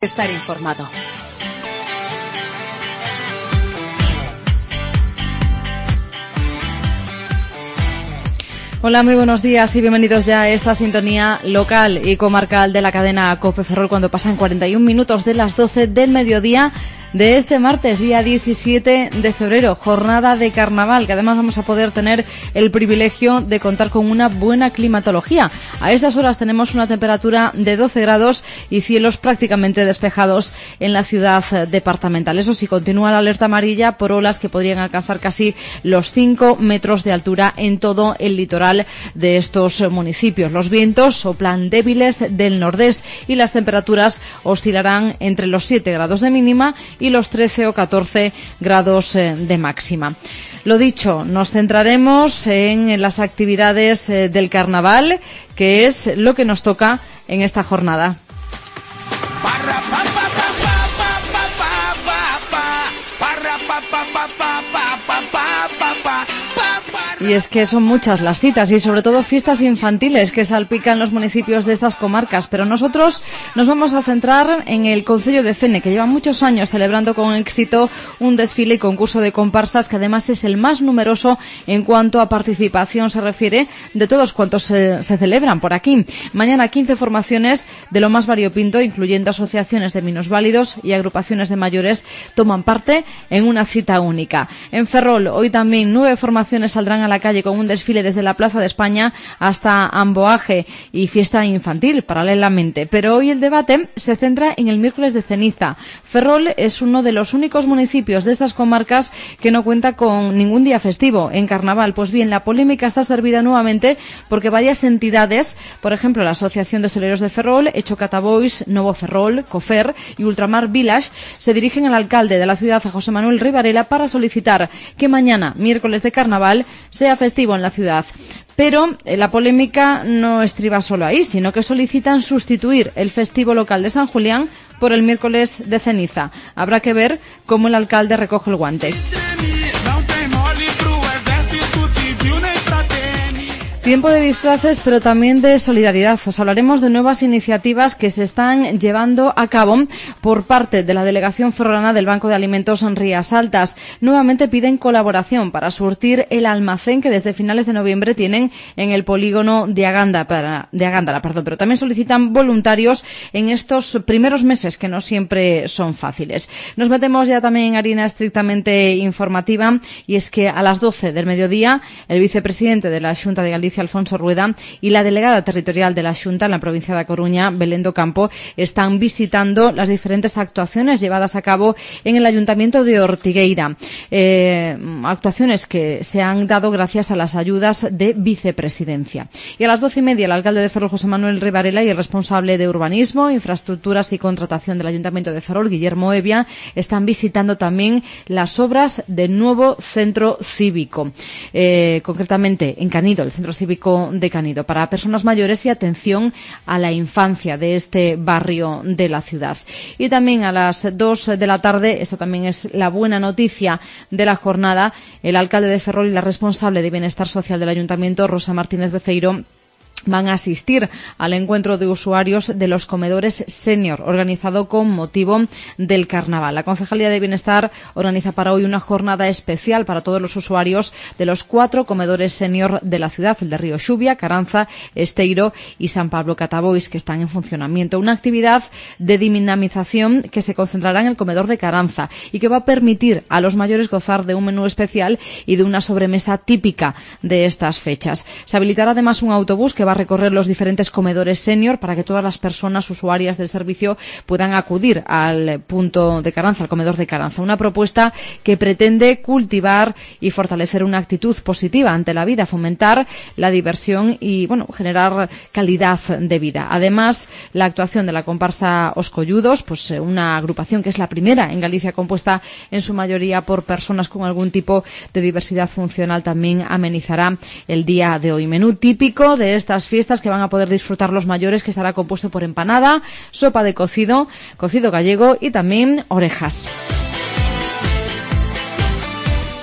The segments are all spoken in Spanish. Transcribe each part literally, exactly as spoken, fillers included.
Estar informado. Hola, muy buenos días y bienvenidos ya a esta sintonía local y comarcal de la cadena COPE Ferrol cuando pasan cuarenta y un minutos de las doce del mediodía de este martes, día diecisiete de febrero, jornada de carnaval, que además vamos a poder tener el privilegio de contar con una buena climatología. A estas horas tenemos una temperatura de doce grados y cielos prácticamente despejados en la ciudad departamental. Eso sí, continúa la alerta amarilla por olas que podrían alcanzar casi los cinco metros de altura en todo el litoral de estos municipios. Los vientos soplan débiles del nordés y las temperaturas oscilarán entre los siete grados de mínima y los trece o catorce grados de máxima. Lo dicho, nos centraremos en las actividades del carnaval, que es lo que nos toca en esta jornada. Y es que son muchas las citas y sobre todo fiestas infantiles que salpican los municipios de estas comarcas, pero nosotros nos vamos a centrar en el concello de Fene, que lleva muchos años celebrando con éxito un desfile y concurso de comparsas que además es el más numeroso en cuanto a participación se refiere de todos cuantos se, se celebran por aquí. Mañana quince formaciones de lo más variopinto, incluyendo asociaciones de minusválidos y agrupaciones de mayores, toman parte en una cita única. En Ferrol hoy también nueve formaciones saldrán a la calle con un desfile desde la Plaza de España hasta Amboaje y fiesta infantil paralelamente. Pero hoy el debate se centra en el miércoles de ceniza. Ferrol es uno de los únicos municipios de estas comarcas que no cuenta con ningún día festivo en carnaval. Pues bien, la polémica está servida nuevamente porque varias entidades, por ejemplo la Asociación de Hosteleros de Ferrol, Echo Catabois, Novo Ferrol, Cofer y Ultramar Village, se dirigen al alcalde de la ciudad, a José Manuel Ribarela, para solicitar que mañana, miércoles de carnaval, sea festivo en la ciudad. Pero eh, la polémica no estriba solo ahí, sino que solicitan sustituir el festivo local de San Julián por el miércoles de ceniza. Habrá que ver cómo el alcalde recoge el guante. Tiempo de disfraces, pero también de solidaridad. Os hablaremos de nuevas iniciativas que se están llevando a cabo por parte de la delegación ferrolana del Banco de Alimentos en Rías Altas. Nuevamente piden colaboración para surtir el almacén que desde finales de noviembre tienen en el polígono de Agándara, para, de Agándara, perdón, pero también solicitan voluntarios en estos primeros meses que no siempre son fáciles. Nos metemos ya también en harina estrictamente informativa y es que a las doce del mediodía el vicepresidente de la Xunta de Galicia, Alfonso Rueda, y la delegada territorial de la Xunta en la provincia da Coruña, Belén do Campo, están visitando las diferentes actuaciones llevadas a cabo en el Ayuntamiento de Ortigueira. Eh, actuaciones que se han dado gracias a las ayudas de vicepresidencia. Y a las doce y media, el alcalde de Ferrol, José Manuel Ribarela, y el responsable de Urbanismo, Infraestructuras y Contratación del Ayuntamiento de Ferrol, Guillermo Evia, están visitando también las obras del nuevo centro cívico. Eh, concretamente, en Canido, el centro cívico de Canido, para personas mayores y atención a la infancia de este barrio de la ciudad. Y también a las dos de la tarde, esto también es la buena noticia de la jornada, el alcalde de Ferrol y la responsable de Bienestar Social del Ayuntamiento, Rosa Martínez Beceiro, van a asistir al encuentro de usuarios de los comedores senior organizado con motivo del carnaval. La Concejalía de Bienestar organiza para hoy una jornada especial para todos los usuarios de los cuatro comedores senior de la ciudad, el de Río Xubia, Caranza, Esteiro y San Pablo Catabois, que están en funcionamiento. Una actividad de dinamización que se concentrará en el comedor de Caranza y que va a permitir a los mayores gozar de un menú especial y de una sobremesa típica de estas fechas. Se habilitará además un autobús que va a recorrer los diferentes comedores senior para que todas las personas usuarias del servicio puedan acudir al punto de Caranza, al comedor de Caranza. Una propuesta que pretende cultivar y fortalecer una actitud positiva ante la vida, fomentar la diversión y, bueno, generar calidad de vida. Además, la actuación de la comparsa Os Colludos, pues una agrupación que es la primera en Galicia compuesta en su mayoría por personas con algún tipo de diversidad funcional, también amenizará el día de hoy. Menú típico de estas fiestas que van a poder disfrutar los mayores, que estará compuesto por empanada, sopa de cocido, cocido gallego y también orejas.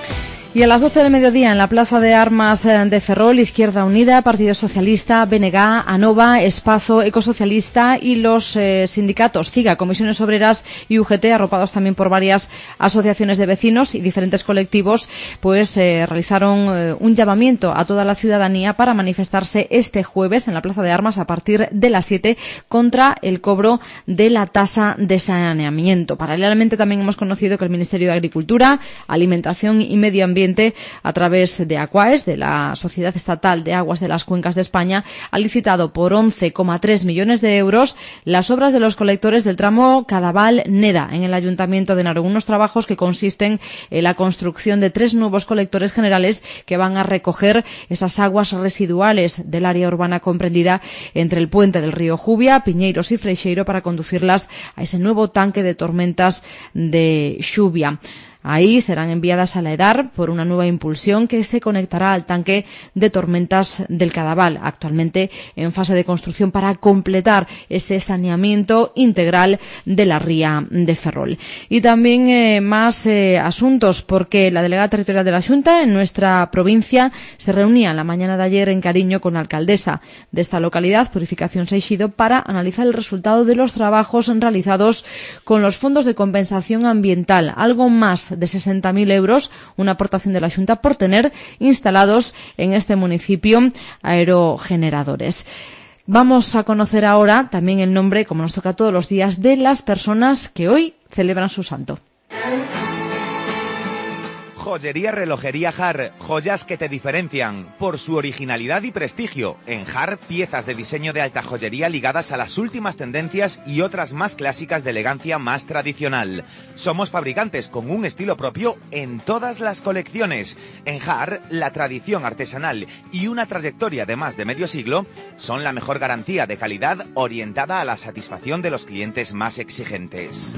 Y a las doce del mediodía en la Plaza de Armas de Ferrol, Izquierda Unida, Partido Socialista, B N G, ANOVA, Espazo, Ecosocialista y los eh, sindicatos CIGA, Comisiones Obreras y U G T, arropados también por varias asociaciones de vecinos y diferentes colectivos, pues eh, realizaron eh, un llamamiento a toda la ciudadanía para manifestarse este jueves en la Plaza de Armas a partir de las siete contra el cobro de la tasa de saneamiento. Paralelamente también hemos conocido que el Ministerio de Agricultura, Alimentación y Medio Ambiente, a través de Aquaes, de la Sociedad Estatal de Aguas de las Cuencas de España, ha licitado por once coma tres millones de euros las obras de los colectores del tramo Cadaval-Neda en el Ayuntamiento de Narón. Unos trabajos que consisten en la construcción de tres nuevos colectores generales que van a recoger esas aguas residuales del área urbana comprendida entre el puente del río Jubia, Piñeiros y Freixeiro para conducirlas a ese nuevo tanque de tormentas de Xuvia. Ahí serán enviadas a la Edar por una nueva impulsión que se conectará al tanque de tormentas del Cadaval, actualmente en fase de construcción para completar ese saneamiento integral de la ría de Ferrol. Y también eh, más eh, asuntos, porque la delegada territorial de la Xunta en nuestra provincia se reunía en la mañana de ayer en Cariño con la alcaldesa de esta localidad, Purificación Seixido, para analizar el resultado de los trabajos realizados con los fondos de compensación ambiental, algo más de sesenta mil euros, una aportación de la Xunta por tener instalados en este municipio aerogeneradores. Vamos a conocer ahora también el nombre, como nos toca todos los días, de las personas que hoy celebran su santo. Joyería Relojería Jar, joyas que te diferencian por su originalidad y prestigio. En Jar, piezas de diseño de alta joyería ligadas a las últimas tendencias y otras más clásicas de elegancia más tradicional. Somos fabricantes con un estilo propio en todas las colecciones. En Jar, la tradición artesanal y una trayectoria de más de medio siglo son la mejor garantía de calidad orientada a la satisfacción de los clientes más exigentes.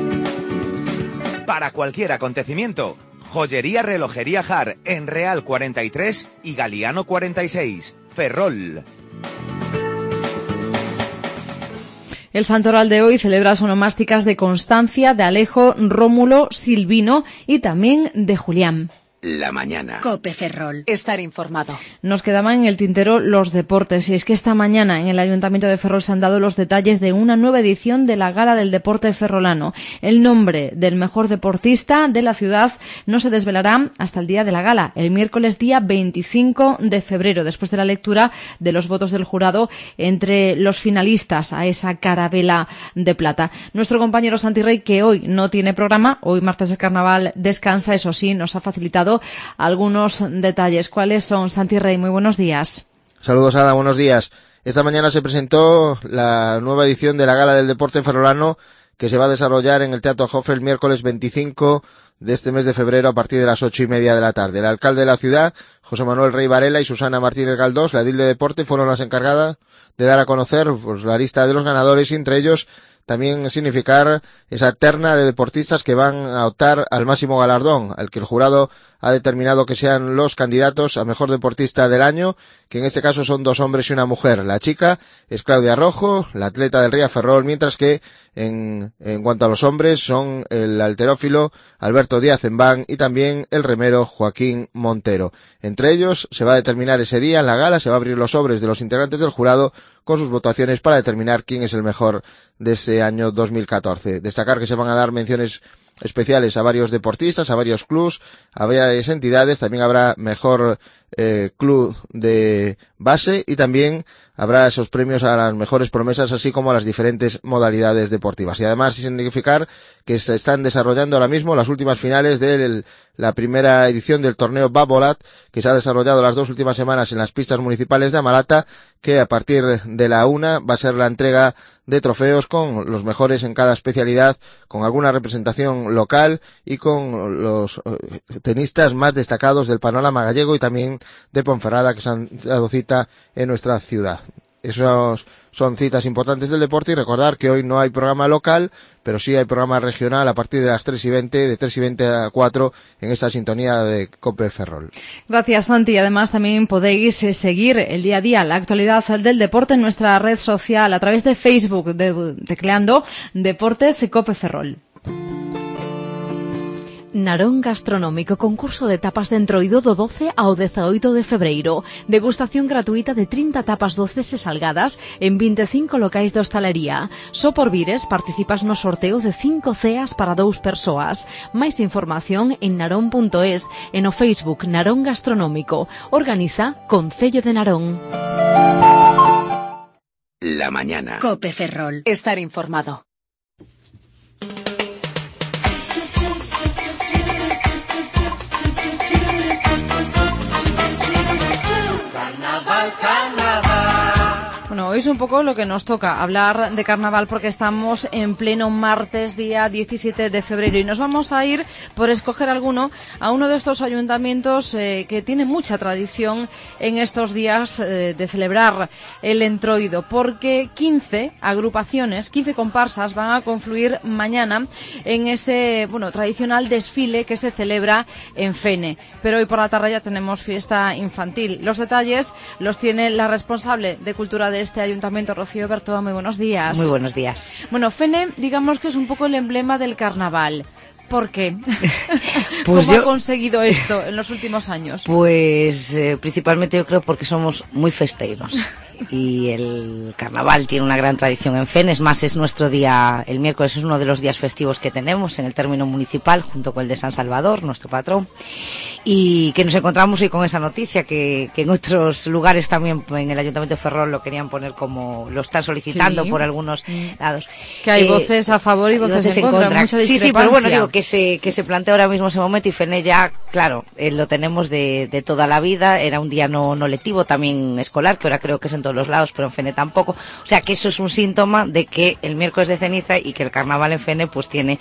Para cualquier acontecimiento, Joyería Relojería Jar, en Real cuarenta y tres y Galiano cuarenta y seis, Ferrol. El santoral de hoy celebra las onomásticas de Constancia, de Alejo, Rómulo, Silvino y también de Julián. La mañana. COPE Ferrol. Estar informado. Nos quedaban en el tintero los deportes, y es que esta mañana en el Ayuntamiento de Ferrol se han dado los detalles de una nueva edición de la Gala del Deporte Ferrolano. El nombre del mejor deportista de la ciudad no se desvelará hasta el día de la gala, el miércoles día veinticinco de febrero, después de la lectura de los votos del jurado entre los finalistas a esa carabela de plata. Nuestro compañero Santi Rey, que hoy no tiene programa, hoy martes de carnaval descansa, eso sí, nos ha facilitado algunos detalles. ¿Cuáles son, Santi Rey? Muy buenos días. Saludos, Ada, buenos días. Esta mañana se presentó la nueva edición de la Gala del Deporte Ferrolano, que se va a desarrollar en el Teatro Jofre el miércoles veinticinco de este mes de febrero a partir de las ocho y media de la tarde. El alcalde de la ciudad, José Manuel Rey Varela, y Susana Martínez Galdós, la edil de deporte, fueron las encargadas de dar a conocer pues, la lista de los ganadores, y entre ellos también significar esa terna de deportistas que van a optar al máximo galardón, al que el jurado ha determinado que sean los candidatos a mejor deportista del año, que en este caso son dos hombres y una mujer. La chica es Claudia Rojo, la atleta del Ría Ferrol, mientras que en, en cuanto a los hombres son el halterófilo Alberto Díaz Embán y también el remero Joaquín Montero. Entre ellos se va a determinar ese día en la gala, se va a abrir los sobres de los integrantes del jurado con sus votaciones para determinar quién es el mejor de ese año dos mil catorce. Destacar que se van a dar menciones especiales a varios deportistas, a varios clubs, a varias entidades. También habrá mejor eh, club de base y también habrá esos premios a las mejores promesas, así como a las diferentes modalidades deportivas. Y además significar que se están desarrollando ahora mismo las últimas finales de la primera edición del torneo Babolat, que se ha desarrollado las dos últimas semanas en las pistas municipales de Amalata, que a partir de la una va a ser la entrega de trofeos con los mejores en cada especialidad, con alguna representación local y con los tenistas más destacados del panorama gallego y también de Ponferrada, que se han dado cita en nuestra ciudad. Esos son citas importantes del deporte, y recordar que hoy no hay programa local, pero sí hay programa regional a partir de las tres y veinte, de tres y veinte a cuatro, en esta sintonía de COPE Ferrol. Gracias, Santi. Además, también podéis eh, seguir el día a día, la actualidad del deporte en nuestra red social a través de Facebook, de, tecleando Deportes COPE Ferrol. Narón Gastronómico, concurso de tapas de entroido do doce ao dezaoito de febreiro. Degustación gratuita de trinta tapas doces e salgadas en vinte e cinco locais de hostalería. Só por vires participas no sorteo de cinco ceas para dous persoas. Máis información en narón punto es e no Facebook Narón Gastronómico. Organiza Concello de Narón. La mañana. Cope Ferrol. Estar informado. Carnaval, carnaval. Bueno, hoy es un poco lo que nos toca, hablar de carnaval, porque estamos en pleno martes, día diecisiete de febrero, y nos vamos a ir, por escoger alguno, a uno de estos ayuntamientos eh, que tiene mucha tradición en estos días eh, de celebrar el entroido, porque quince agrupaciones, quince comparsas van a confluir mañana en ese, bueno, tradicional desfile que se celebra en Fene. Pero hoy por la tarde ya tenemos fiesta infantil. Los detalles los tiene la responsable de Cultura de este ayuntamiento, Rocío Bertoa. Muy buenos días. Muy buenos días. Bueno, Fene, digamos que es un poco el emblema del carnaval. ¿Por qué? Pues ¿Cómo yo, ha conseguido esto en los últimos años? Pues eh, principalmente yo creo porque somos muy festeiros. Y el carnaval tiene una gran tradición en Fene. Es más, es nuestro día, el miércoles es uno de los días festivos que tenemos en el término municipal, junto con el de San Salvador, nuestro patrón. Y que nos encontramos hoy con esa noticia que, que en otros lugares también, en el Ayuntamiento de Ferrol, lo querían poner como lo están solicitando, sí, por algunos lados. Que hay eh, voces a favor y voces, voces en contra, contra. Mucha sí, sí, pero bueno, digo que se, que se plantea ahora mismo ese momento, y Fene ya, claro, eh, lo tenemos de, de toda la vida. Era un día no, no lectivo, también escolar, que ahora creo que es en todos los lados, pero en Fene tampoco. O sea que eso es un síntoma de que el miércoles de ceniza y que el carnaval en Fene pues tiene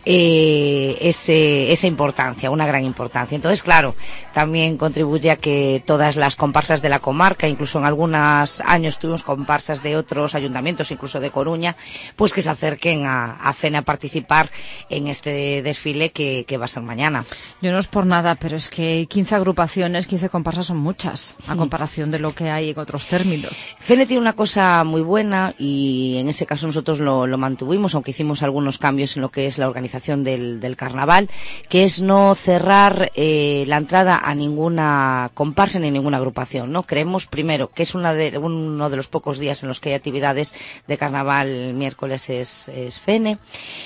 eh, ese, esa importancia, una gran importancia. Entonces, claro, Claro, también contribuye a que todas las comparsas de la comarca, incluso en algunos años tuvimos comparsas de otros ayuntamientos, incluso de Coruña, pues que se acerquen a, a Fene a participar en este desfile que, que va a ser mañana. Yo no es por nada, pero es que quince agrupaciones, quince comparsas son muchas, a comparación de lo que hay en otros términos. Fene tiene una cosa muy buena, y en ese caso nosotros lo, lo mantuvimos, aunque hicimos algunos cambios en lo que es la organización del, del carnaval, que es no cerrar eh, la entrada a ninguna comparsa ni ninguna agrupación, ¿no? Creemos, primero, que es una de, uno de los pocos días en los que hay actividades de carnaval. El miércoles es, es Fene,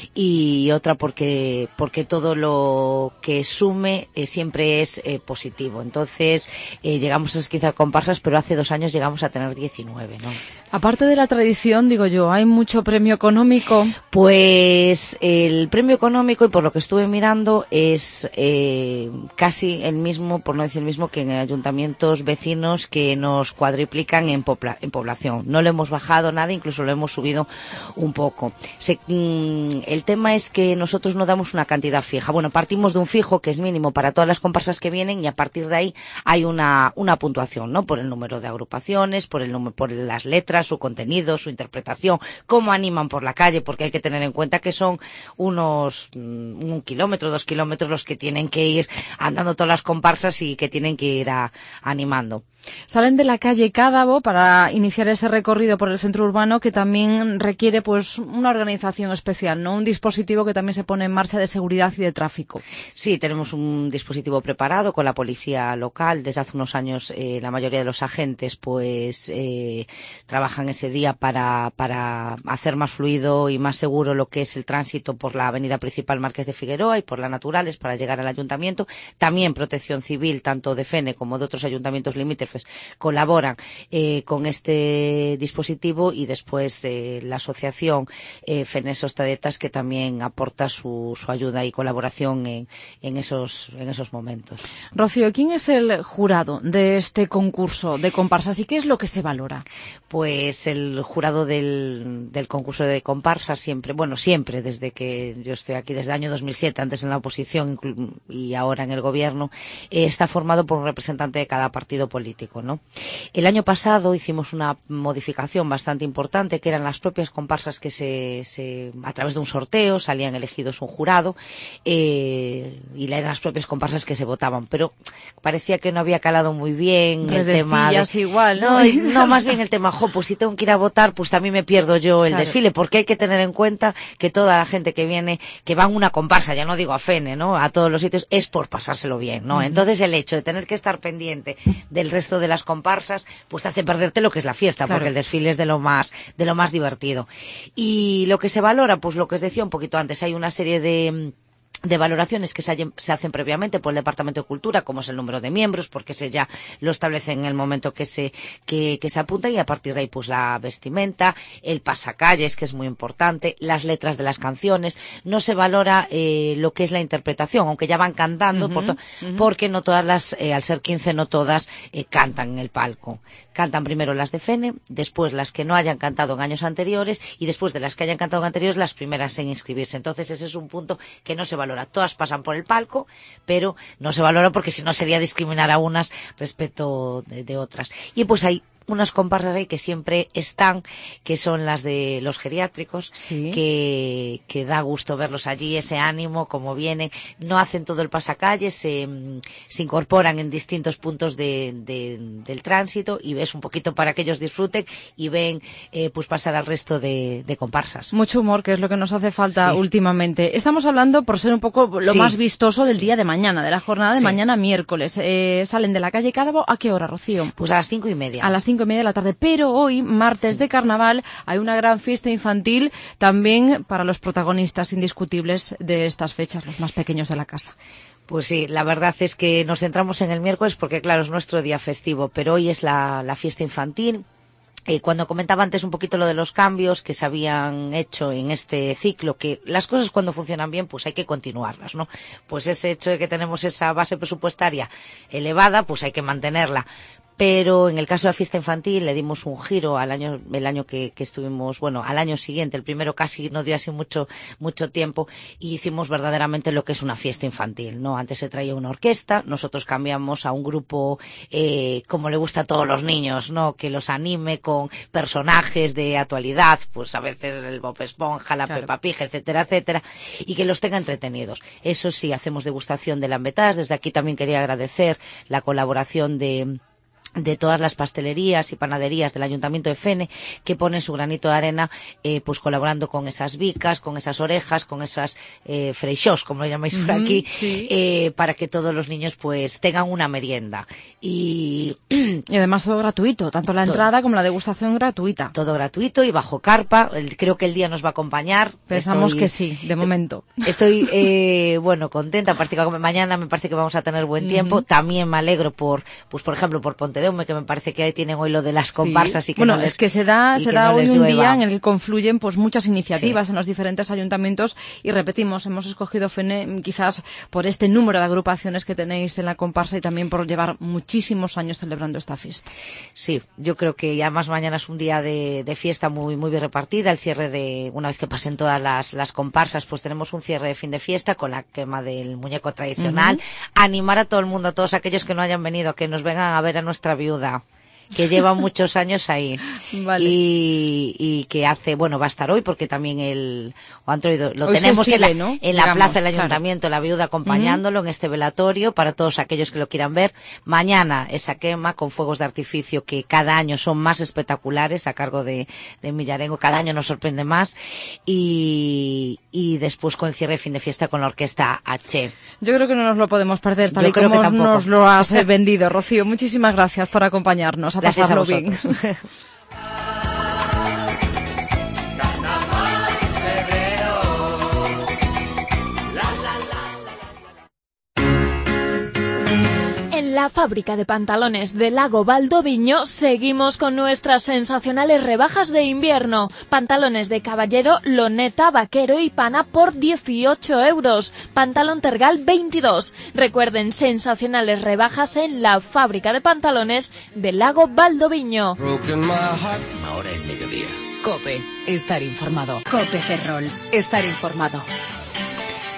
y otra porque porque todo lo que sume eh, siempre es eh, positivo. Entonces eh, llegamos a esas quince comparsas, pero hace dos años llegamos a tener diecinueve, ¿no? Aparte de la tradición, digo yo, ¿hay mucho premio económico? Pues el premio económico, y por lo que estuve mirando, es eh, casi el mismo, por no decir el mismo, que en ayuntamientos vecinos, que nos cuadriplican en, popla, en población. No lo hemos bajado nada, incluso lo hemos subido un poco. Se, mmm, el tema es que nosotros no damos una cantidad fija. Bueno, partimos de un fijo que es mínimo para todas las comparsas que vienen, y a partir de ahí hay una, una puntuación, ¿no? Por el número de agrupaciones, por el número, por las letras, su contenido, su interpretación, cómo animan por la calle, porque hay que tener en cuenta que son unos un kilómetro, dos kilómetros los que tienen que ir andando todas las comparsas y que tienen que ir a, animando. Salen de la calle Cádabo para iniciar ese recorrido por el centro urbano, que también requiere pues una organización especial, ¿no? Un dispositivo que también se pone en marcha de seguridad y de tráfico. Sí, tenemos un dispositivo preparado con la policía local. Desde hace unos años eh, la mayoría de los agentes pues eh, trabajan ese día para, para hacer más fluido y más seguro lo que es el tránsito por la avenida principal Marqués de Figueroa y por la Naturales para llegar al ayuntamiento. También Protección Civil, tanto de Fene como de otros ayuntamientos limítrofes, colaboran eh, con este dispositivo, y después eh, la asociación eh, Fene Sostadetas, que también aporta su, su ayuda y colaboración en, en, esos, en esos momentos. Rocío, ¿quién es el jurado de este concurso de comparsas y qué es lo que se valora? Pues el jurado del, del concurso de comparsas siempre, bueno, siempre, desde que yo estoy aquí, desde el año dos mil siete, antes en la oposición y ahora en el gobierno, gobierno eh, está formado por un representante de cada partido político, ¿no? El año pasado hicimos una modificación bastante importante, que eran las propias comparsas que se, se a través de un sorteo salían elegidos un jurado, eh, y eran las propias comparsas que se votaban, pero parecía que no había calado muy bien el tema de, igual, ¿no? No, no, más bien el tema, jo, pues si tengo que ir a votar, pues también me pierdo yo el claro. desfile, porque hay que tener en cuenta que toda la gente que viene, que va en una comparsa, ya no digo a Fene, ¿no? A todos los sitios, es por pasárselo bien, ¿no? Uh-huh. Entonces el hecho de tener que estar pendiente del resto de las comparsas, pues te hace perderte lo que es la fiesta, claro. Porque el desfile es de lo más, de lo más divertido. Y lo que se valora, pues lo que os decía un poquito antes, hay una serie de de valoraciones que se, hay, se hacen previamente por el Departamento de Cultura, como es el número de miembros, porque se ya lo establece en el momento que se que, que se apunta, y a partir de ahí pues la vestimenta, el pasacalles, que es muy importante, las letras de las canciones. No se valora eh, lo que es la interpretación, aunque ya van cantando, uh-huh, por to- uh-huh. porque no todas las, eh, al ser quince, no todas eh, cantan en el palco. Cantan primero las de Fene, después las que no hayan cantado en años anteriores, y después de las que hayan cantado en anteriores, las primeras en inscribirse. Entonces ese es un punto que no se valora. Todas pasan por el palco, pero no se valora porque si no sería discriminar a unas respecto de, de otras. Y pues hay unas comparsas ahí que siempre están, que son las de los geriátricos, sí. que, que da gusto verlos allí, ese ánimo, como vienen, no hacen todo el pasacalles, se, se incorporan en distintos puntos de, de, del tránsito, y ves un poquito para que ellos disfruten y ven eh, pues pasar al resto de, de comparsas. Mucho humor, que es lo que nos hace falta sí. últimamente. Estamos hablando, por ser un poco lo sí. más vistoso, del día de mañana, de la jornada de sí. mañana miércoles. Eh, salen de la calle Cádabo, ¿a qué hora, Rocío? Pues a las cinco y media. A las cinco y media de la tarde, pero hoy, martes de carnaval, hay una gran fiesta infantil también para los protagonistas indiscutibles de estas fechas, los más pequeños de la casa. Pues sí, la verdad es que nos centramos en el miércoles porque, claro, es nuestro día festivo, pero hoy es la, la fiesta infantil. Eh, cuando comentaba antes un poquito lo de los cambios que se habían hecho en este ciclo, que las cosas cuando funcionan bien, pues hay que continuarlas, ¿no? Pues ese hecho de que tenemos esa base presupuestaria elevada, pues hay que mantenerla. Pero en el caso de la fiesta infantil le dimos un giro al año, el año que, que estuvimos, bueno, al año siguiente, el primero casi no dio así mucho, mucho tiempo, y hicimos verdaderamente lo que es una fiesta infantil, ¿no? Antes se traía una orquesta, nosotros cambiamos a un grupo, eh, como le gusta a todos los niños, ¿no? Que los anime con personajes de actualidad, pues a veces el Bob Esponja, la claro. Peppa Pig, etcétera, etcétera, y que los tenga entretenidos. Eso sí, hacemos degustación de lambetas. Desde aquí también quería agradecer la colaboración de de todas las pastelerías y panaderías del Ayuntamiento de Fene, que ponen su granito de arena, eh, pues colaborando con esas bicas, con esas orejas, con esas eh, freixós, como lo llamáis por aquí, mm, sí. eh, para que todos los niños pues tengan una merienda. Y, y además todo gratuito, tanto la todo, entrada como la degustación gratuita. Todo gratuito y bajo carpa. El, creo que el día nos va a acompañar. Pensamos estoy, que sí, de momento. Estoy, eh, bueno, contenta. Parece que mañana me parece que vamos a tener buen tiempo. Uh-huh. También me alegro por, pues por ejemplo, por Pontevedra, que me parece que ahí tienen hoy lo de las comparsas sí. y que bueno, no les, es que se da, se da no hoy un llueva. día en el que confluyen pues muchas iniciativas sí. en los diferentes ayuntamientos, y repetimos, hemos escogido Fene quizás por este número de agrupaciones que tenéis en la comparsa y también por llevar muchísimos años celebrando esta fiesta. Sí, yo creo que además mañana es un día de, de fiesta muy muy bien repartida, el cierre de, una vez que pasen todas las, las comparsas, pues tenemos un cierre de fin de fiesta con la quema del muñeco tradicional. Uh-huh. Animar a todo el mundo, a todos aquellos que no hayan venido, a que nos vengan a ver a nuestra viuda, que lleva muchos años ahí. Vale. y, y que hace, bueno, va a estar hoy porque también el Antroido lo hoy tenemos exhibe, en la, ¿no? en la Digamos, plaza del ayuntamiento, claro. La viuda acompañándolo uh-huh. en este velatorio para todos aquellos que lo quieran ver. Mañana esa quema con fuegos de artificio que cada año son más espectaculares, a cargo de, de Millarengo, cada año nos sorprende más, y, y después con el cierre de fin de fiesta con la orquesta H. Yo creo que no nos lo podemos perder, tal Yo y como que nos lo has vendido, Rocío. Muchísimas gracias por acompañarnos. A Gracias pasarlo a bien. En la fábrica de pantalones de Lago Valdoviño seguimos con nuestras sensacionales rebajas de invierno. Pantalones de caballero, loneta, vaquero y pana por dieciocho euros. Pantalón tergal veintidós. Recuerden, sensacionales rebajas en la fábrica de pantalones de Lago Valdoviño. Ahora en mediodía. COPE. Estar informado. COPE Ferrol. Estar informado.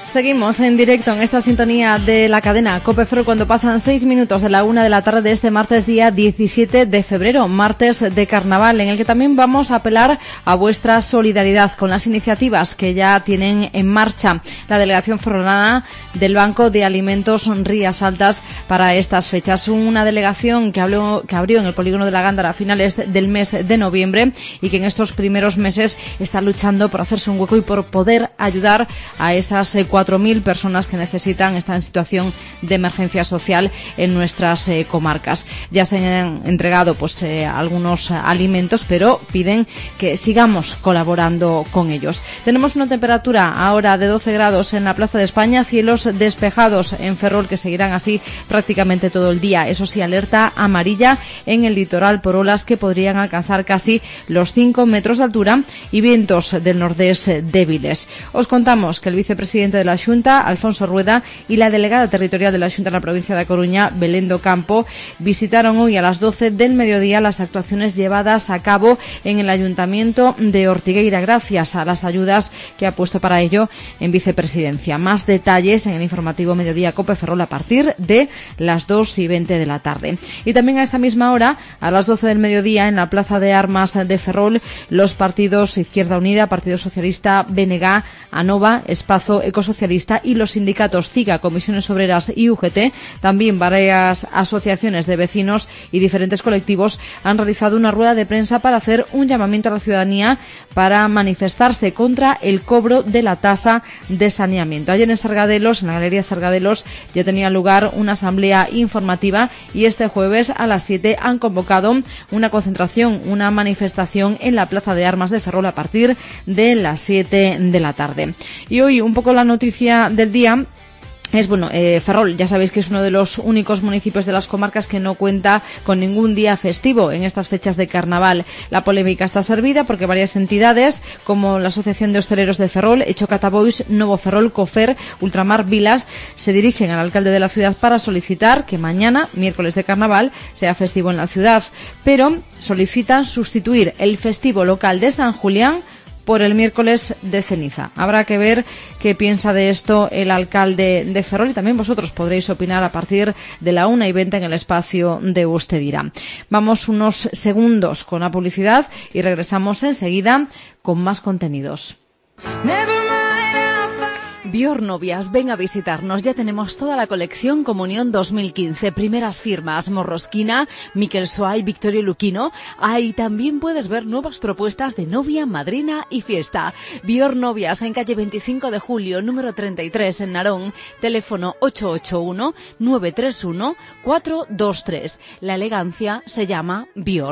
Seguimos en directo en esta sintonía de la cadena COPE Ferrol cuando pasan seis minutos de la una de la tarde de este martes día diecisiete de febrero, martes de carnaval, en el que también vamos a apelar a vuestra solidaridad con las iniciativas que ya tienen en marcha la delegación ferrolana del Banco de Alimentos Rías Altas para estas fechas. Una delegación que, habló, que abrió en el polígono de la Gándara a finales del mes de noviembre y que en estos primeros meses está luchando por hacerse un hueco y por poder ayudar a esas eh, cuatro mil personas que necesitan, están en situación de emergencia social en nuestras eh, comarcas. Ya se han entregado pues eh, algunos alimentos, pero piden que sigamos colaborando con ellos. Tenemos una temperatura ahora de doce grados en la Plaza de España, cielos despejados en Ferrol que seguirán así prácticamente todo el día. Eso sí, alerta amarilla en el litoral por olas que podrían alcanzar casi los cinco metros de altura y vientos del nordés débiles. Os contamos que el vicepresidente de la Xunta, Alfonso Rueda, y la delegada territorial de la Xunta en la provincia de A Coruña, Belén do Campo, visitaron hoy a las doce del mediodía las actuaciones llevadas a cabo en el Ayuntamiento de Ortigueira, gracias a las ayudas que ha puesto para ello en vicepresidencia. Más detalles en el informativo Mediodía COPE Ferrol a partir de las dos y veinte de la tarde. Y también a esa misma hora, a las doce del mediodía, en la Plaza de Armas de Ferrol, los partidos Izquierda Unida, Partido Socialista, B N G, ANOVA, Espazo Ecosocialista y los sindicatos CIGA, Comisiones Obreras y U G T, también varias asociaciones de vecinos y diferentes colectivos han realizado una rueda de prensa para hacer un llamamiento a la ciudadanía para manifestarse contra el cobro de la tasa de saneamiento. Ayer en Sargadelos, en la Galería Sargadelos, ya tenía lugar una asamblea informativa y este jueves a las siete han convocado una concentración, una manifestación en la Plaza de Armas de Ferrol a partir de las siete de la tarde. Y hoy un poco la noticia del día es, bueno, eh, Ferrol, ya sabéis que es uno de los únicos municipios de las comarcas que no cuenta con ningún día festivo en estas fechas de carnaval. La polémica está servida porque varias entidades, como la Asociación de Hosteleros de Ferrol, Echocata Boys, Novo Ferrol, Cofer, Ultramar Vilas, se dirigen al alcalde de la ciudad para solicitar que mañana, miércoles de carnaval, sea festivo en la ciudad. Pero solicitan sustituir el festivo local de San Julián por el miércoles de ceniza. Habrá que ver qué piensa de esto el alcalde de Ferrol y también vosotros podréis opinar a partir de la una y veinte en el espacio de Usted Dirá. Vamos unos segundos con la publicidad y regresamos enseguida con más contenidos. Bior Novias, ven a visitarnos. Ya tenemos toda la colección Comunión dos mil quince. Primeras firmas, Morrosquina, Miquel Soay, Victorio Luquino. Ahí también puedes ver nuevas propuestas de novia, madrina y fiesta. Bior Novias, en calle veinticinco de julio, número treinta y tres, en Narón. Teléfono ocho ocho uno, nueve tres uno, cuatro dos tres. La elegancia se llama Bior.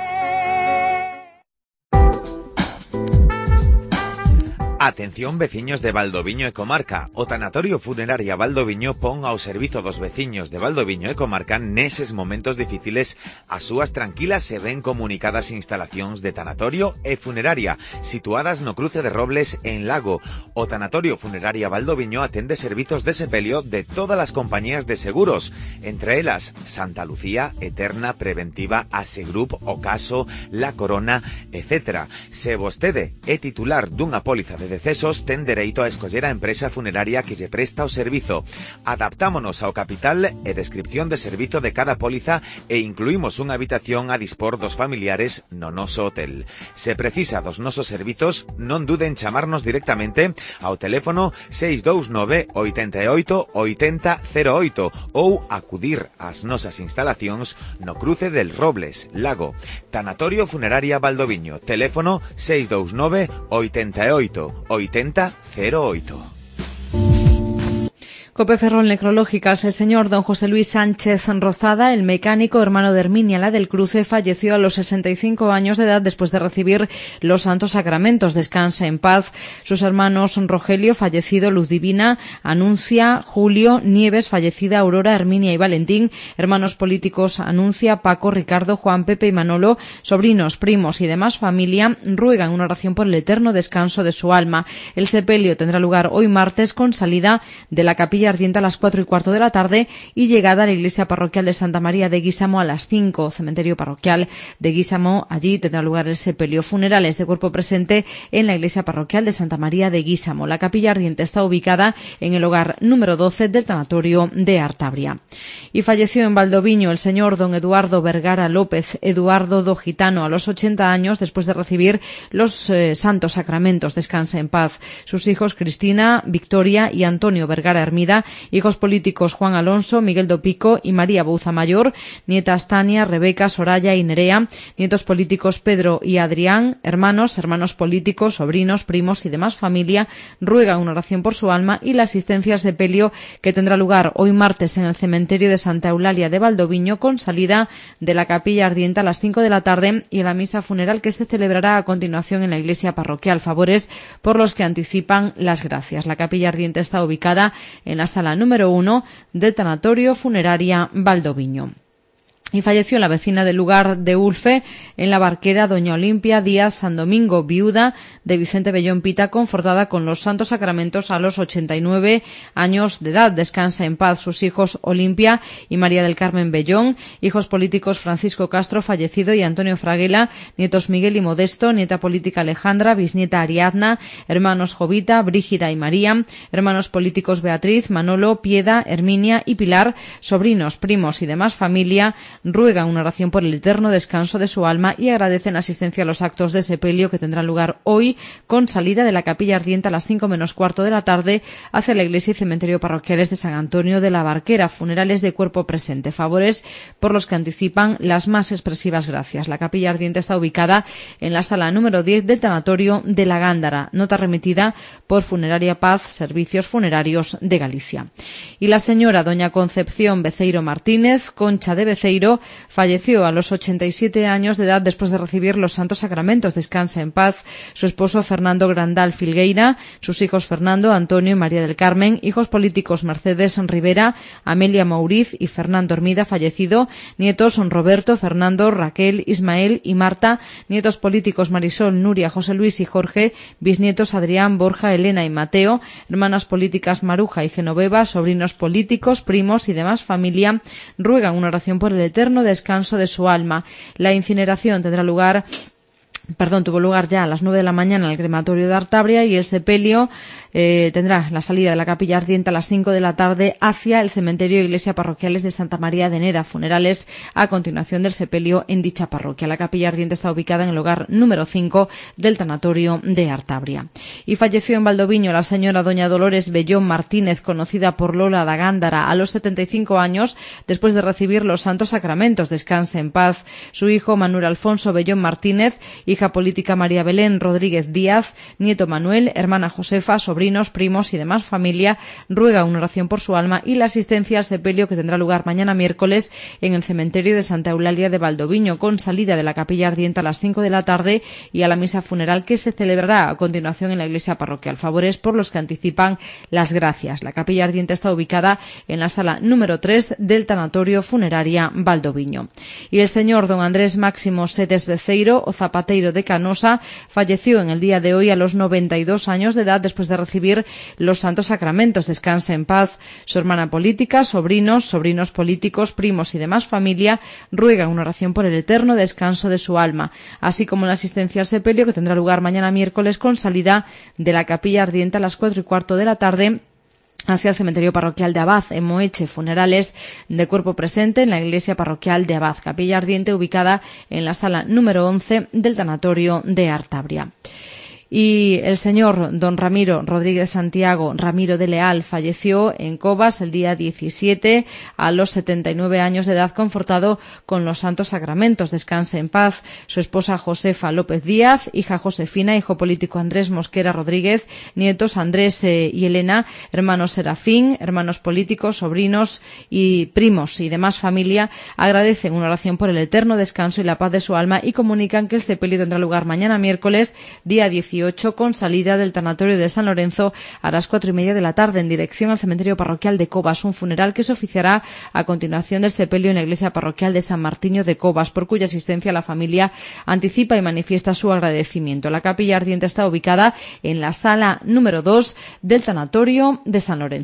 Atención veciños de Valdoviño e Comarca. O Tanatorio Funeraria Valdoviño pon ao servizo dos veciños de Valdoviño e Comarca neses momentos difíciles as súas tranquilas e ben comunicadas instalacións de tanatorio e funeraria situadas no cruce de Robles en Lago. O Tanatorio Funeraria Valdoviño atende servizos de sepelio de todas as compañías de seguros, entre elas Santa Lucía, Eterna, Preventiva, Asegrup, Ocaso, La Corona, etcétera. Se vostede é titular dunha póliza de decesos, ten dereito a escoller a empresa funeraria que lle presta o servizo. Adaptámonos ao capital e descripción de servizo de cada póliza e incluímos unha habitación a dispor dos familiares no noso hotel. Se precisa dos nosos servizos, non duden en chamarnos directamente ao teléfono seis dous nove, oito oito, oito cero cero oito ou acudir ás nosas instalacións no cruce del Robles, Lago. Tanatorio Funeraria Valdoviño, teléfono seis dous nove, oito oito, oito cero oito. COPE Ferrol Necrológicas, el señor don José Luis Sánchez Rozada, el mecánico hermano de Herminia la del Cruce, falleció a los sesenta y cinco años de edad después de recibir los santos sacramentos. Descanse en paz. Sus hermanos Rogelio, fallecido, Luz Divina, Anuncia, Julio, Nieves, fallecida, Aurora, Herminia y Valentín. Hermanos políticos Anuncia, Paco, Ricardo, Juan, Pepe y Manolo. Sobrinos, primos y demás familia ruegan una oración por el eterno descanso de su alma. El sepelio tendrá lugar hoy martes con salida de la capilla capilla ardiente a las cuatro y cuarto de la tarde y llegada a la iglesia parroquial de Santa María de Guísamo a las cinco. Cementerio parroquial de Guísamo, allí tendrá lugar el sepelio. Funerales de cuerpo presente en la iglesia parroquial de Santa María de Guísamo. La capilla ardiente está ubicada en el hogar número doce del tanatorio de Artabria. Y falleció en Valdoviño el señor don Eduardo Vergara López, Eduardo do Gitano, a los ochenta años, después de recibir los eh, santos sacramentos. Descanse en paz. Sus hijos Cristina, Victoria y Antonio Vergara Hermida, hijos políticos Juan Alonso, Miguel do Pico y María Bouza Mayor, nietas Tania, Rebeca, Soraya y Nerea, nietos políticos Pedro y Adrián, hermanos, hermanos políticos, sobrinos, primos y demás familia, ruegan una oración por su alma y la asistencia al sepelio que tendrá lugar hoy martes en el cementerio de Santa Eulalia de Valdoviño, con salida de la capilla ardiente a las cinco de la tarde y la misa funeral que se celebrará a continuación en la iglesia parroquial. Favores por los que anticipan las gracias. La capilla ardiente está ubicada en la sala número uno del tanatorio funeraria Valdoviño. Y falleció la vecina del lugar de Ulfe, en la Barquera, doña Olimpia Díaz San Domingo, viuda de Vicente Bellón Pita, confortada con los santos sacramentos a los ochenta y nueve años de edad. Descansa en paz. Sus hijos Olimpia y María del Carmen Bellón, hijos políticos Francisco Castro, fallecido, y Antonio Fraguela, nietos Miguel y Modesto, nieta política Alejandra, bisnieta Ariadna, hermanos Jovita, Brígida y María, hermanos políticos Beatriz, Manolo, Pieda, Herminia y Pilar, sobrinos, primos y demás familia, ruegan una oración por el eterno descanso de su alma y agradecen asistencia a los actos de sepelio que tendrán lugar hoy, con salida de la capilla ardiente a las cinco menos cuarto de la tarde hacia la iglesia y cementerio parroquiales de San Antonio de la Barquera. Funerales de cuerpo presente. Favores por los que anticipan las más expresivas gracias. La capilla ardiente está ubicada en la sala número diez del tanatorio de la Gándara. Nota remitida por Funeraria Paz, Servicios Funerarios de Galicia. Y la señora doña Concepción Beceiro Martínez, Concha de Beceiro, falleció a los ochenta y siete años de edad después de recibir los santos sacramentos. Descansa en paz. Su esposo Fernando Grandal Filgueira, sus hijos Fernando, Antonio y María del Carmen, hijos políticos Mercedes Rivera, Amelia Mauriz y Fernando Hermida, fallecido, nietos Roberto, Fernando, Raquel, Ismael y Marta, nietos políticos Marisol, Nuria, José Luis y Jorge, bisnietos Adrián, Borja, Elena y Mateo, hermanas políticas Maruja y Genoveva, sobrinos políticos, primos y demás familia, ruegan una oración por el eterno descanso de su alma. La incineración tendrá lugar Perdón, tuvo lugar ya a las nueve de la mañana en el crematorio de Artabria, y el sepelio eh, tendrá la salida de la capilla ardiente a las cinco de la tarde hacia el cementerio e iglesia parroquiales de Santa María de Neda. Funerales a continuación del sepelio en dicha parroquia. La capilla ardiente está ubicada en el hogar número cinco del tanatorio de Artabria. Y falleció en Valdoviño la señora doña Dolores Bellón Martínez, conocida por Lola da Gándara, a los setenta y cinco años después de recibir los santos sacramentos. Descanse en paz. Su hijo Manuel Alfonso Bellón Martínez, hija política María Belén Rodríguez Díaz, nieto Manuel, hermana Josefa, sobrinos, primos y demás familia, ruega una oración por su alma y la asistencia al sepelio que tendrá lugar mañana miércoles en el cementerio de Santa Eulalia de Valdoviño, con salida de la capilla ardiente a las cinco de la tarde y a la misa funeral que se celebrará a continuación en la iglesia parroquial. Favores por los que anticipan las gracias. La capilla ardiente está ubicada en la sala número tres del tanatorio funeraria Valdoviño. Y el señor don Andrés Máximo Sedes Beceiro, o Zapateiro de Canosa, falleció en el día de hoy a los noventa y dos años de edad después de recibir los santos sacramentos. Descanse en paz. Su hermana política, sobrinos, sobrinos políticos, primos y demás familia ruegan una oración por el eterno descanso de su alma, así como la asistencia al sepelio que tendrá lugar mañana miércoles con salida de la capilla ardiente a las cuatro y cuarto de la tarde hacia el cementerio parroquial de Abad, en Moeche. Funerales de cuerpo presente en la iglesia parroquial de Abad. Capilla ardiente ubicada en la sala número once del tanatorio de Artabria. Y el señor don Ramiro Rodríguez Santiago Ramiro de Leal falleció en Cobas el día diecisiete a los setenta y nueve años de edad, confortado con los santos sacramentos. Descanse en paz. Su esposa Josefa López Díaz, hija Josefina, hijo político Andrés Mosquera Rodríguez, nietos Andrés eh, y Elena, hermanos Serafín, hermanos políticos, sobrinos y primos y demás familia, agradecen una oración por el eterno descanso y la paz de su alma y comunican que el sepelio tendrá lugar mañana miércoles, día dieciocho, con salida del tanatorio de San Lorenzo a las cuatro y media de la tarde en dirección al cementerio parroquial de Cobas, un funeral que se oficiará a continuación del sepelio en la iglesia parroquial de San Martiño de Cobas, por cuya asistencia la familia anticipa y manifiesta su agradecimiento. La capilla ardiente está ubicada en la sala número dos del tanatorio de San Lorenzo.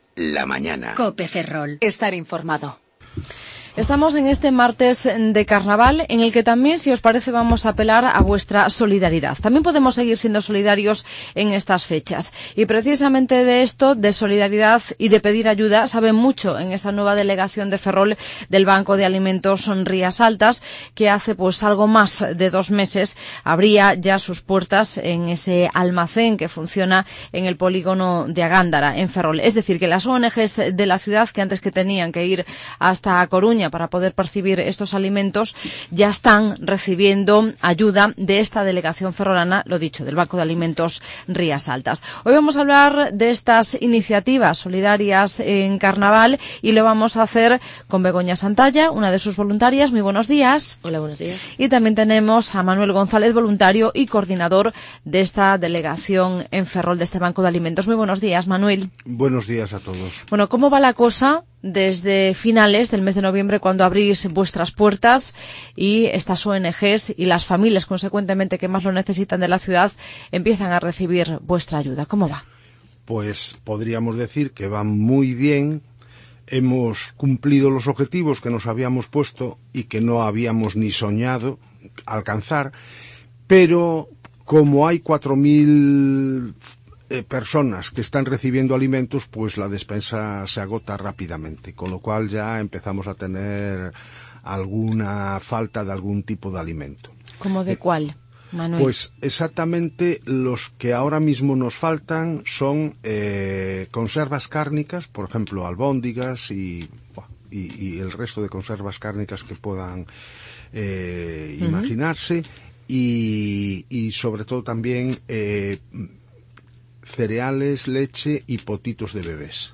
la mañana. COPE Ferrol. Estar informado. Estamos en este martes de carnaval, en el que también, si os parece, vamos a apelar a vuestra solidaridad. También podemos seguir siendo solidarios en estas fechas. Y precisamente de esto, de solidaridad y de pedir ayuda, saben mucho en esa nueva delegación de Ferrol del Banco de Alimentos Rías Altas, que hace pues algo más de dos meses abría ya sus puertas en ese almacén que funciona en el polígono de Agándara, en Ferrol. Es decir, que las O N Ges de la ciudad, que antes que tenían que ir hasta Coruña para poder percibir estos alimentos, ya están recibiendo ayuda de esta delegación ferrolana, lo dicho, del Banco de Alimentos Rías Altas. Hoy vamos a hablar de estas iniciativas solidarias en carnaval y lo vamos a hacer con Begoña Santalla, una de sus voluntarias. Muy buenos días. Hola, buenos días. Y también tenemos a Manuel González, voluntario y coordinador de esta delegación en Ferrol de este Banco de Alimentos. Muy buenos días, Manuel. Buenos días a todos. Bueno, ¿cómo va la cosa desde finales del mes de noviembre, cuando abrís vuestras puertas y estas O N Ges y las familias, consecuentemente, que más lo necesitan de la ciudad, empiezan a recibir vuestra ayuda? ¿Cómo va? Pues podríamos decir que va muy bien. Hemos cumplido los objetivos que nos habíamos puesto y que no habíamos ni soñado alcanzar, pero como hay cuatro mil Eh, personas que están recibiendo alimentos, pues la despensa se agota rápidamente, con lo cual ya empezamos a tener alguna falta de algún tipo de alimento. ¿Cómo de eh, cuál, Manuel? Pues exactamente los que ahora mismo nos faltan son eh, conservas cárnicas, por ejemplo, albóndigas y, y, y el resto de conservas cárnicas que puedan eh, uh-huh. imaginarse, y, y sobre todo también eh, cereales, leche y potitos de bebés.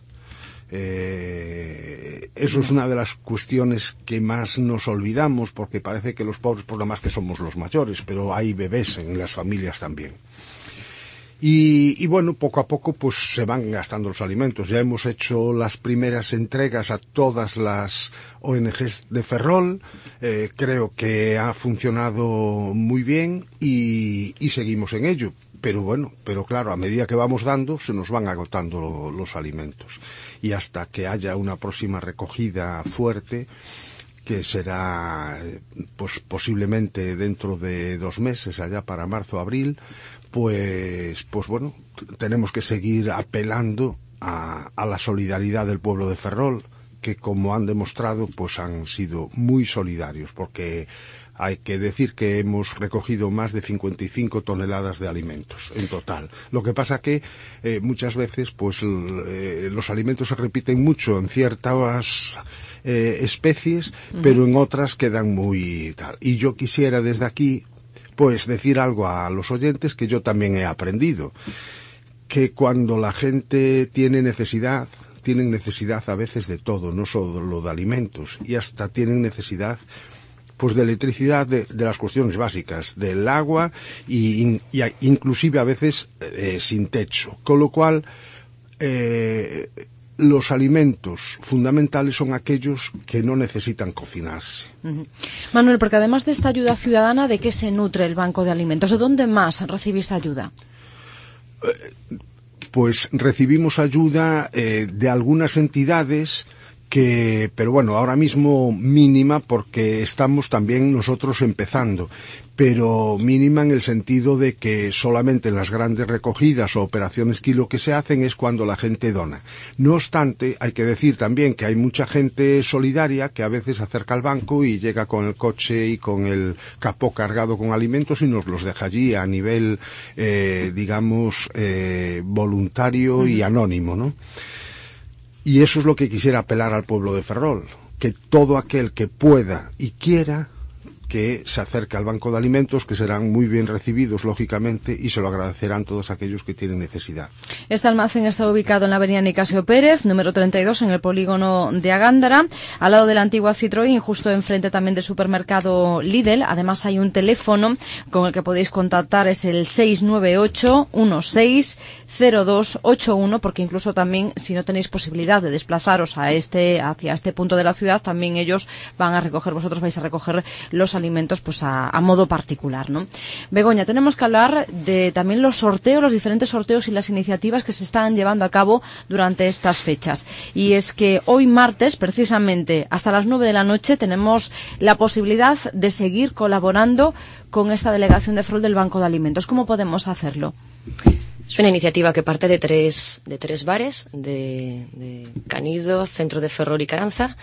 Eh, eso es una de las cuestiones que más nos olvidamos, porque parece que los pobres, por lo más que somos los mayores, pero hay bebés en las familias también. Y, y bueno, poco a poco pues se van gastando los alimentos. Ya hemos hecho las primeras entregas a todas las O N Ges de Ferrol. Eh, creo que ha funcionado muy bien y, y seguimos en ello. Pero bueno, pero claro, a medida que vamos dando, se nos van agotando lo, los alimentos. Y hasta que haya una próxima recogida fuerte, que será pues posiblemente dentro de dos meses, allá para marzo, abril, pues, pues bueno, tenemos que seguir apelando a, a la solidaridad del pueblo de Ferrol, que como han demostrado, pues han sido muy solidarios, porque hay que decir que hemos recogido más de cincuenta y cinco toneladas de alimentos en total. Lo que pasa que eh, muchas veces pues eh, los alimentos se repiten mucho en ciertas eh, especies, uh-huh. pero en otras quedan muy tal. Y yo quisiera desde aquí pues decir algo a los oyentes que yo también he aprendido, que cuando la gente tiene necesidad, tienen necesidad a veces de todo, no solo de alimentos, y hasta tienen necesidad pues de electricidad, de, de las cuestiones básicas, del agua y, y inclusive a veces eh, sin techo. Con lo cual, eh, los alimentos fundamentales son aquellos que no necesitan cocinarse. Uh-huh. Manuel, porque además de esta ayuda ciudadana, ¿de qué se nutre el Banco de Alimentos? ¿De dónde más recibís ayuda? Eh, pues recibimos ayuda eh, de algunas entidades que, pero bueno, ahora mismo mínima, porque estamos también nosotros empezando, pero mínima en el sentido de que solamente las grandes recogidas o operaciones kilo que se hacen es cuando la gente dona. No obstante, hay que decir también que hay mucha gente solidaria que a veces acerca al banco y llega con el coche y con el capó cargado con alimentos y nos los deja allí a nivel, eh, digamos, eh, voluntario uh-huh. y anónimo, ¿no? Y eso es lo que quisiera apelar al pueblo de Ferrol, que todo aquel que pueda y quiera, que se acerque al Banco de Alimentos, que serán muy bien recibidos, lógicamente, y se lo agradecerán todos aquellos que tienen necesidad. Este almacén está ubicado en la avenida Nicasio Pérez, número treinta y dos, en el polígono de Agándara, al lado de la antigua Citroën, justo enfrente también del supermercado Lidl. Además hay un teléfono con el que podéis contactar, es el seis nueve ocho uno seis cero dos ocho uno, porque incluso también, si no tenéis posibilidad de desplazaros a este, hacia este punto de la ciudad, también ellos van a recoger, vosotros vais a recoger los alimentos Alimentos pues a, a modo particular, ¿no? Begoña, tenemos que hablar de también los sorteos, los diferentes sorteos y las iniciativas que se están llevando a cabo durante estas fechas. Y es que hoy martes, precisamente hasta las nueve de la noche, tenemos la posibilidad de seguir colaborando con esta delegación de Ferrol del Banco de Alimentos. ¿Cómo podemos hacerlo? Es una iniciativa que parte de tres, de tres bares, de, de Canido, Centro de Ferrol y Caranza,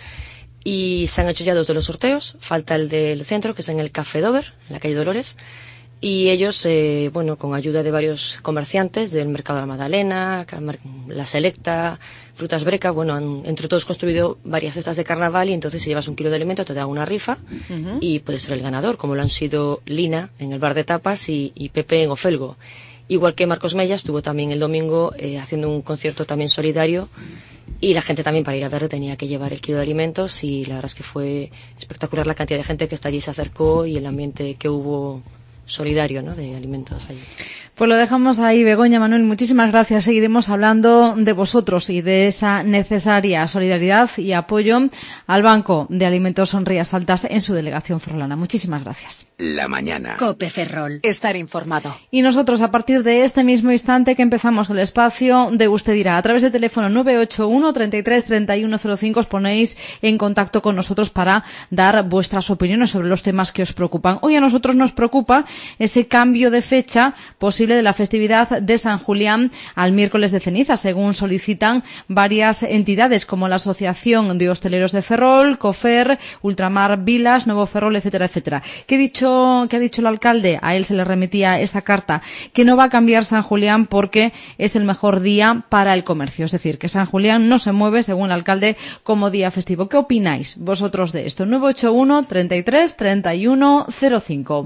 y se han hecho ya dos de los sorteos. Falta el del centro, que es en el Café Dover, en la calle Dolores, y ellos, eh, bueno, con ayuda de varios comerciantes del Mercado de la Magdalena, La Selecta, Frutas Breca, bueno, han entre todos construido varias cestas de carnaval, y entonces si llevas un kilo de alimento te dan una rifa uh-huh. y puedes ser el ganador, como lo han sido Lina en el bar de tapas y, y Pepe en Ofelgo. Igual que Marcos Mella estuvo también el domingo eh, haciendo un concierto también solidario, y la gente también para ir a verlo tenía que llevar el kilo de alimentos, y la verdad es que fue espectacular la cantidad de gente que hasta allí se acercó y el ambiente que hubo solidario, ¿no?, de alimentos allí. Pues lo dejamos ahí, Begoña. Manuel, muchísimas gracias. Seguiremos hablando de vosotros y de esa necesaria solidaridad y apoyo al Banco de Alimentos Rías Altas en su delegación ferrolana. Muchísimas gracias. La mañana. COPE Ferrol. Estar informado. Y nosotros, a partir de este mismo instante que empezamos el espacio de Usted Dirá, a través de teléfono nueve ocho uno, treinta y tres, treinta y uno cero cinco, os ponéis en contacto con nosotros para dar vuestras opiniones sobre los temas que os preocupan. Hoy a nosotros nos preocupa ese cambio de fecha posible de la festividad de San Julián al miércoles de ceniza, según solicitan varias entidades como la Asociación de Hosteleros de Ferrol, COFER, Ultramar Vilas, Nuevo Ferrol, etcétera, etcétera. ¿Qué ha dicho, qué ha dicho el alcalde? A él se le remitía esta carta, que no va a cambiar San Julián porque es el mejor día para el comercio. Es decir, que San Julián no se mueve, según el alcalde, como día festivo. ¿Qué opináis vosotros de esto? nueve ocho uno, treinta y tres, treinta y uno cero cinco.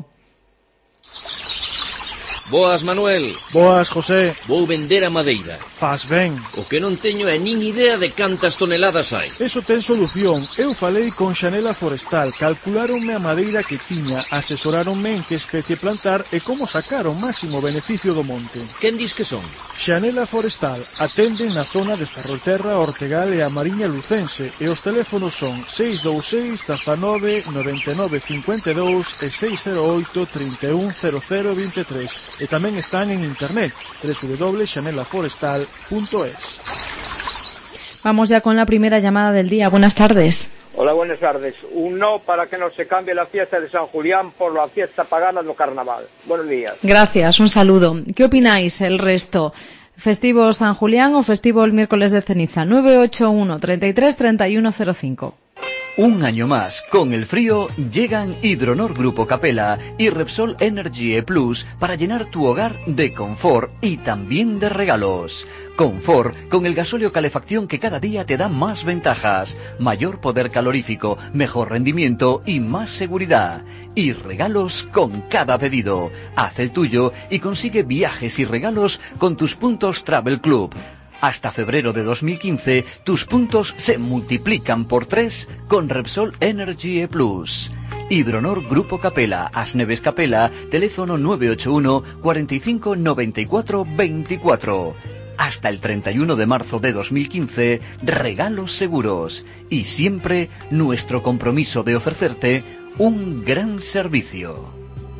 Boas, Manuel. Boas, José. Vou vender a madeira. Faz ben. O que non teño é nin idea de cantas toneladas hai. Eso ten solución. Eu falei con Xanela Forestal, calcularonme a madeira que tiña, asesoráronme en que especie plantar e como sacar o máximo beneficio do monte. Quen dis que son? Xanela Forestal atenden na zona de Ferrolterra, Ortegal e a Mariña Lucense, e os teléfonos son seis dous seis, dezanove, noventa e nove, cincuenta e dous e seis cero oito, trinta e un, cero cero, vinte e tres. E tamén están en internet, doble u doble u doble u punto xanela forestal punto es. Vamos ya con la primera llamada del día. Buenas tardes. Hola, buenas tardes. Un no para que no se cambie la fiesta de San Julián por la fiesta pagana do carnaval. Buenos días. Gracias, un saludo. ¿Qué opináis el resto? ¿Festivo San Julián o festivo el miércoles de ceniza? nueve ocho uno, treinta y tres, treinta y uno cero cinco. Un año más, con el frío, llegan Hidronor Grupo Capella y Repsol Energy E Plus para llenar tu hogar de confort y también de regalos. Confort con el gasóleo calefacción que cada día te da más ventajas, mayor poder calorífico, mejor rendimiento y más seguridad. Y regalos con cada pedido. Haz el tuyo y consigue viajes y regalos con tus puntos Travel Club. Hasta febrero de dos mil quince, tus puntos se multiplican por tres con Repsol Energy E Plus. Hidronor Grupo Capella, Asneves Capella, teléfono nueve ocho uno, cuarenta y cinco, noventa y cuatro, veinticuatro. Hasta el treinta y uno de marzo de dos mil quince, regalos seguros. Y siempre nuestro compromiso de ofrecerte un gran servicio.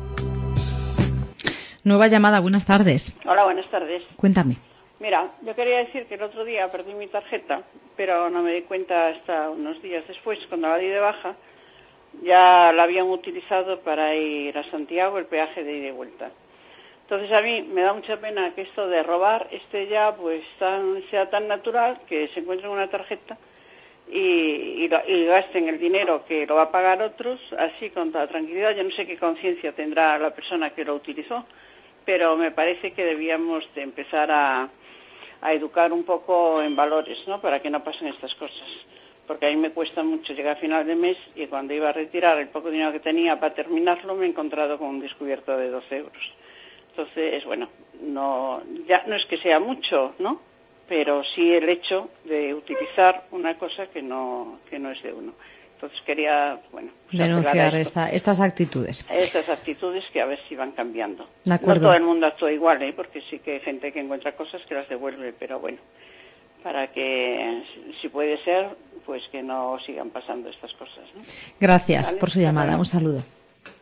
Nueva llamada, buenas tardes. Hola, buenas tardes. Cuéntame. Mira, yo quería decir que el otro día perdí mi tarjeta, pero no me di cuenta hasta unos días después, cuando la di de baja, ya la habían utilizado para ir a Santiago, el peaje de ida y vuelta. Entonces a mí me da mucha pena que esto de robar esté ya pues tan, sea tan natural, que se encuentren una tarjeta y, y, y gasten el dinero que lo va a pagar otros, así con toda tranquilidad. Yo no sé qué conciencia tendrá la persona que lo utilizó, pero me parece que debíamos de empezar a a educar un poco en valores, ¿no?, para que no pasen estas cosas. Porque a mí me cuesta mucho llegar a final de mes y cuando iba a retirar el poco dinero que tenía para terminarlo me he encontrado con un descubierto de doce euros. Entonces, bueno, no, ya no es que sea mucho, ¿no?, pero sí el hecho de utilizar una cosa que no, que no es de uno. Entonces quería, bueno, pues denunciar esta, estas actitudes. Estas actitudes que a ver si van cambiando. De acuerdo. No todo el mundo actúa igual, ¿eh? Porque sí que hay gente que encuentra cosas que las devuelve, pero bueno, para que, si puede ser, pues que no sigan pasando estas cosas, ¿no? Gracias ¿Vale? por su llamada. Un saludo.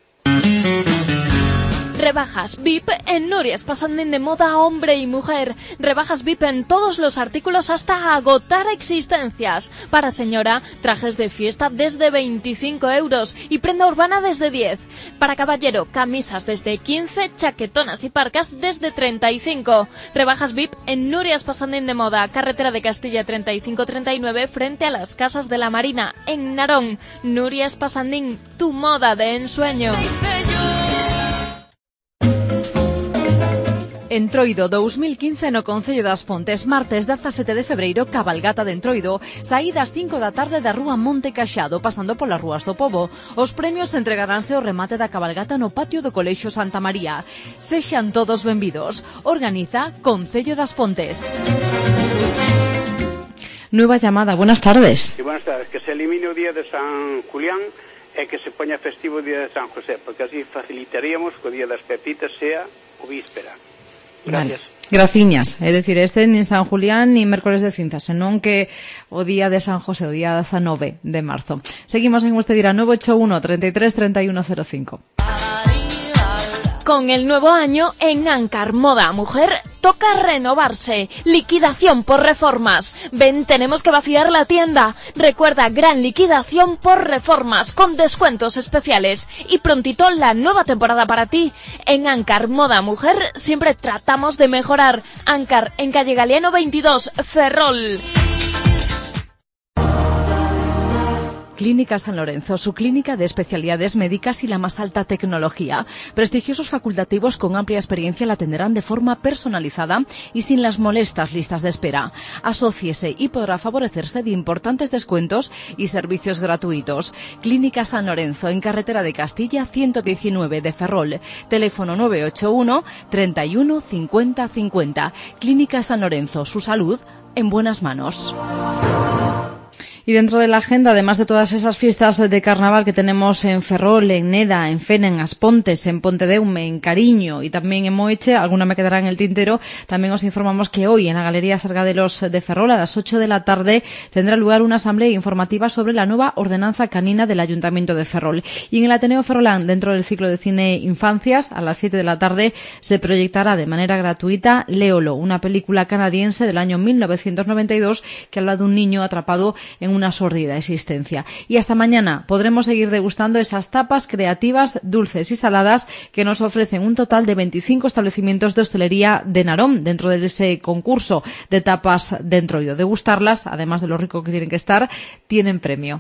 Rebajas V I P en Nurias Passandín de moda hombre y mujer. Rebajas V I P en todos los artículos hasta agotar existencias. Para señora, trajes de fiesta desde veinticinco euros y prenda urbana desde diez. Para caballero, camisas desde quince, chaquetonas y parcas desde treinta y cinco. Rebajas V I P en Nurias Passandín de moda, carretera de Castilla treinta y cinco treinta y nueve frente a las Casas de la Marina, en Narón. Nurias Passandín, tu moda de ensueño. Entroido dos mil quince no Concello das Pontes, martes dezasete de febreiro, cabalgata de Entroido, saídas cinco da tarde da rúa Monte Caxado, pasando polas rúas do Pobo. Os premios entregaránse ao remate da cabalgata no patio do Colexio Santa María. Sexan todos benvidos. Organiza Concello das Pontes. Nueva llamada, buenas tardes. Sí, buenas tardes. Que se elimine o día de San Julián e que se poña festivo o día de San José, porque así facilitaríamos que o día das Pepitas sea o víspera. Gracias. Vale. Graciñas, é dicir, este nin San Julián nin mércoles de cinzas, senón que o día de San José, o día dezanove de marzo. Seguimos en este día nueve ocho uno, treinta y tres, treinta y uno cero cinco. Con el nuevo año en Ancar Moda Mujer toca renovarse. Liquidación por reformas. Ven, tenemos que vaciar la tienda. Recuerda, gran liquidación por reformas con descuentos especiales. Y prontito la nueva temporada para ti. En Ancar Moda Mujer siempre tratamos de mejorar. Ancar en calle Galeano veintidós, Ferrol. Clínica San Lorenzo, su clínica de especialidades médicas y la más alta tecnología. Prestigiosos facultativos con amplia experiencia la atenderán de forma personalizada y sin las molestas listas de espera. Asóciese y podrá favorecerse de importantes descuentos y servicios gratuitos. Clínica San Lorenzo, en carretera de Castilla ciento diecinueve de Ferrol. Teléfono nueve ocho uno, treinta y uno, cincuenta, cincuenta. Clínica San Lorenzo, su salud en buenas manos. Y dentro de la agenda, además de todas esas fiestas de carnaval que tenemos en Ferrol, en Neda, en Fene, en Aspontes, en Pontedeume, en Cariño y también en Moeche, alguna me quedará en el tintero, también os informamos que hoy en la Galería Sargadelos de Ferrol a las ocho de la tarde tendrá lugar una asamblea informativa sobre la nueva ordenanza canina del Ayuntamiento de Ferrol. Y en el Ateneo Ferrolán, dentro del ciclo de cine Infancias, a las siete de la tarde se proyectará de manera gratuita Léolo, una película canadiense del año mil novecientos noventa y dos que habla de un niño atrapado en una sórdida existencia. Y hasta mañana podremos seguir degustando esas tapas creativas, dulces y saladas que nos ofrecen un total de veinticinco establecimientos de hostelería de Narón dentro de ese concurso de tapas de Entroido. Degustarlas, además de lo rico que tienen que estar, tienen premio.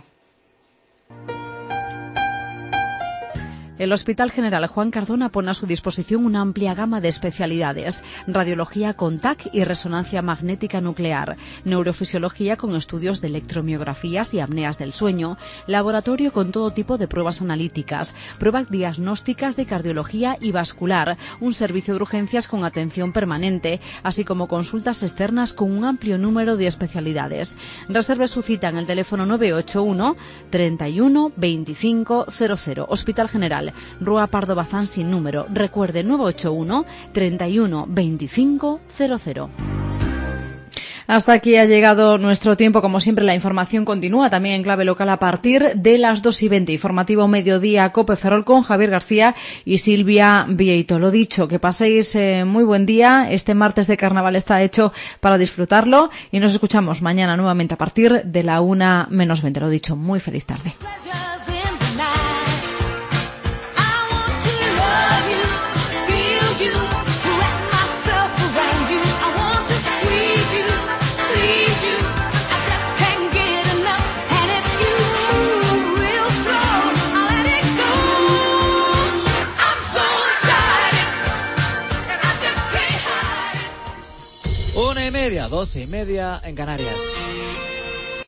El Hospital General Juan Cardona pone a su disposición una amplia gama de especialidades: radiología con T A C y resonancia magnética nuclear, neurofisiología con estudios de electromiografías y apneas del sueño, laboratorio con todo tipo de pruebas analíticas, pruebas diagnósticas de cardiología y vascular, un servicio de urgencias con atención permanente, así como consultas externas con un amplio número de especialidades. Reserve su cita en el teléfono nueve ocho uno, treinta y uno, veinticinco, cero cero. Hospital General, Rúa Pardo Bazán sin número. Recuerde, nueve ocho uno, treinta y uno, veinticinco, cero cero. Hasta aquí ha llegado nuestro tiempo. Como siempre, la información continúa también en clave local a partir de las dos y veinte. Informativo Mediodía Cope Ferrol con Javier García y Silvia Vieito. Lo dicho, que paséis eh, muy buen día. Este martes de carnaval está hecho para disfrutarlo y nos escuchamos mañana nuevamente a partir de la una menos veinte. Lo dicho, muy feliz tarde. Una y media, doce y media en Canarias.